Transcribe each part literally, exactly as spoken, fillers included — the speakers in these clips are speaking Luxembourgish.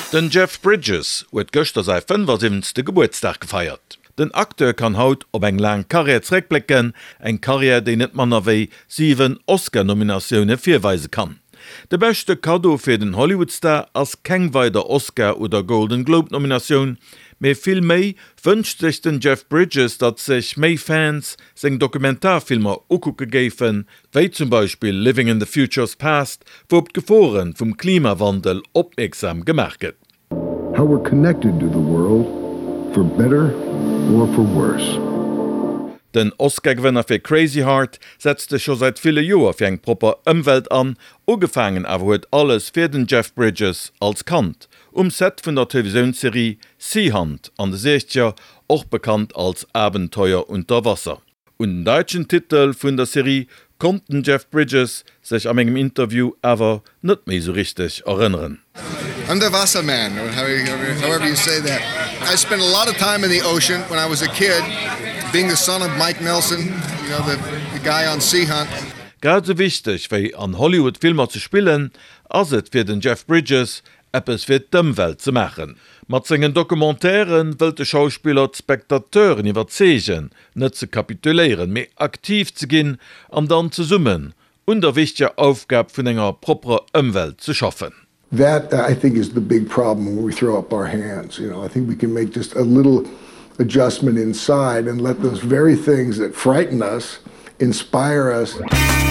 Den Jeff Bridges huet gëchter sei fünfundsiebzigste Geburtstag gefeiert. Den Akteur kann haut op eng lang Karriere zréckblicken, eng Karriere déi net manner wéi sieben Oscar-Nominationune firweise kann. De beste Kado fir den Hollywoodstar ass keng weider Oscar- oder Golden Globe-Nominationun, méi vill méi wënscht sich den Jeff Bridges, dat sech méi Fans seng Dokumentarfilmer ukucke géifen, wéi zum Beispiel Living in the Future's Past, wo op Geforen vum Klimawandel opmerksam gemerket. How we're connected to the world, for better or for worse. Den Oscar-Gewinner fir Crazy Heart setzte schon seit viele Joer fir eng proper Ëmwelt an, ugefangen awer huet alles fir den Jeff Bridges als Kant, um Set vun der Televisionsserie Sea Hunt an de sechziger, och bekannt als Abenteuer unter Wasser. Und den deutschen Titel vun der Serie konnten Jeff Bridges sich am engem Interview awer net méi so richtig erinnern. I'm the Wasserman, or however you say that. I spent a lot of time in the ocean when I was a kid, being the son of Mike Nelson, you know, the, the guy on Sea Hunt. Gerade so wichtig, wie an Hollywood-Filmer zu spielen, als es für den Jeff Bridges etwas für die Welt zu machen. Mit seinen Dokumentären will der Schauspieler die Spektateuren überzeugen, nicht zu kapitulieren, mehr aktiv zu gehen und dann zu summen und der wichtige Aufgabe von einer properen Umwelt zu schaffen. That, I think, is the big problem when we throw up our hands. You know, I think we can make just a little adjustment inside and let those very things that frighten us inspire us.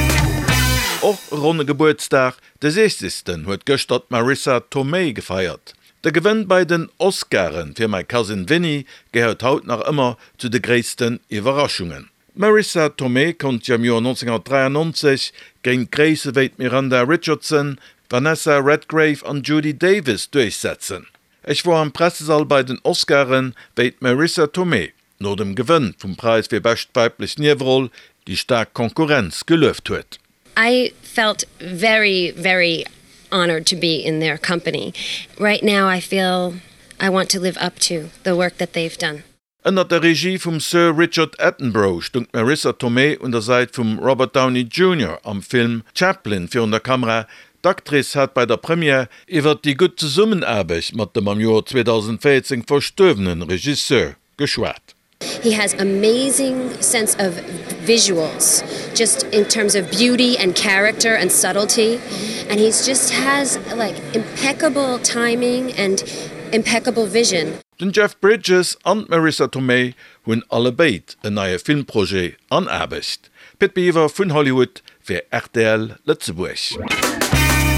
Auch runde Geburtstag des sechzigsten huet gestern Marissa Tomei gefeiert. Der Gewinn bei den Oscaren für mein Cousin Vinny gehört haut noch immer zu den größten Überraschungen. Marissa Tomei konnte im Jahr neunzehnhundertdreiundneunzig gegen Grace Wade Miranda Richardson, Vanessa Redgrave und Judy Davis durchsetzen. Ich war am Pressesaal bei den Oscaren bei Marissa Tomei, nur dem Gewinn vom Preis für best weiblich Nebenrolle, die stark Konkurrenz gelöst hat. I felt very, very honored to be in their company. Right now I feel I want to live up to the work that they've done. Unter der Regie vom Sir Richard Attenborough stunk Marissa Tomei unter Seite vom Robert Downey Junior am Film Chaplin für der Kamera. D'actrice hat bei der Premiere iwwer die gute Zusammenarbeit mit dem am Jahr zweitausendvierzehn verstorbenen Regisseur geschwärzt. He has amazing sense of visuals, just in terms of beauty and character and subtlety, and he's just has like impeccable timing and impeccable vision. Den Jeff Bridges und Marissa Tomei hunn alle beid ein neues Filmprojekt an Arbeit. Pitt Beaver von Hollywood für R T L Lützeburg.